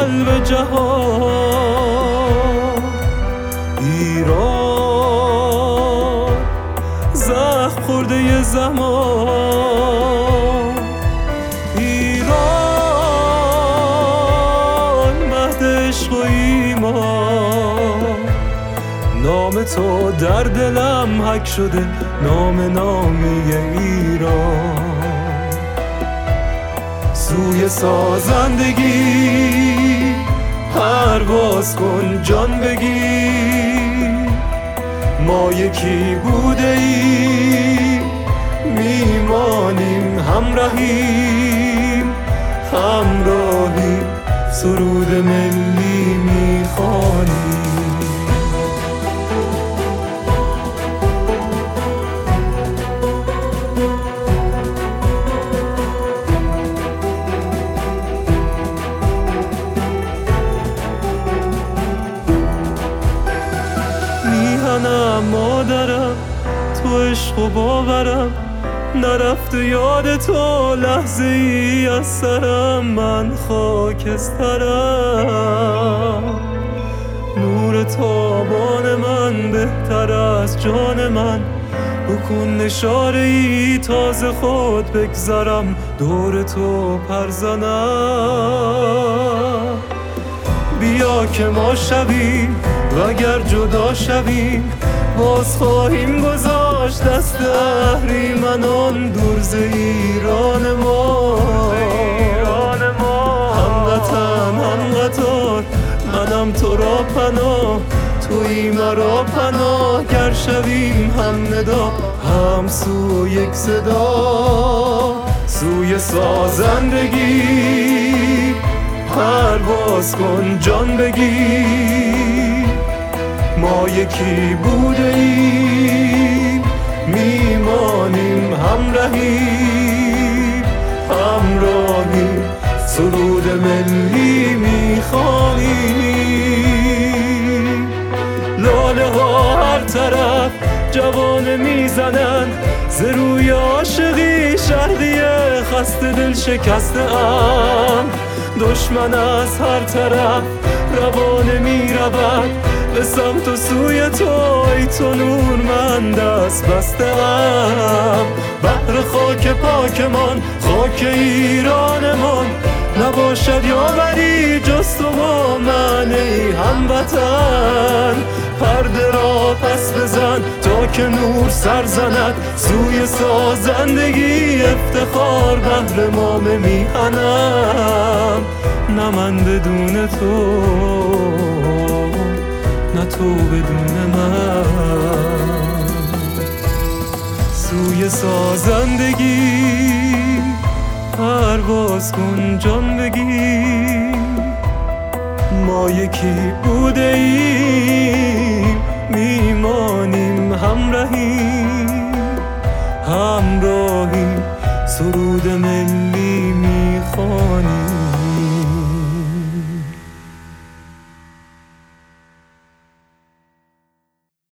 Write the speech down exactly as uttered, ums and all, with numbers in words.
قلب جهان. ایران زخم خورده زمان، ایران مهد عشق و ایمان. نام تو در دلم حک شده، نام نامی ایران. سوی سازندگی پرواز کن جان بگیر، ما یکی بوده ایم میمانیم همراهیم، همراهیم سرود ملی میخوانیم. میهنم مادرم تو عشق و باورم، نرفته یاد تو لحظه ای از سرم. من خاکسترم، نور تابان من بهتر از جان من. بکن نشاره ای تازه خود بگذرم، دور تو پرزنم. بیا که ما شویم وگر جدا شویم، باز خواهیم گذاشت دست اهریمنان دور ز ایران ما. هموطن هم قطار منم تو را پناه، تویی مرا پناه گر شویم هم ندا، هم سو یک صدا. سوی سازندگی پرواز کن جان بگیر، ما یکی بوده ایم میمانیم همراهیم، همراهیم سرود ملی میخوانیم. لاله ها هر طرف جوانه میزنن، ز روی عاشقی شهری خسته دل شکسته ام. دشمن از هر طرف روانه میرود، به سمت و سوی تو ای تو نور من دست بسته ام. بحر خاک پاکمان خاک ایرانمان، نباشد یاوری جز تو و من ای هموطن. پرده را پس بزن تا که نور سر زند، سوی سازندگی افتخار بهر ما میهنم. نه من بدون تو نه تو بدون من. سوی سازندگی پرواز کن جان بگیر، ما یکی بوده ایم میمانیم همراهیم، همراهیم سرود ملی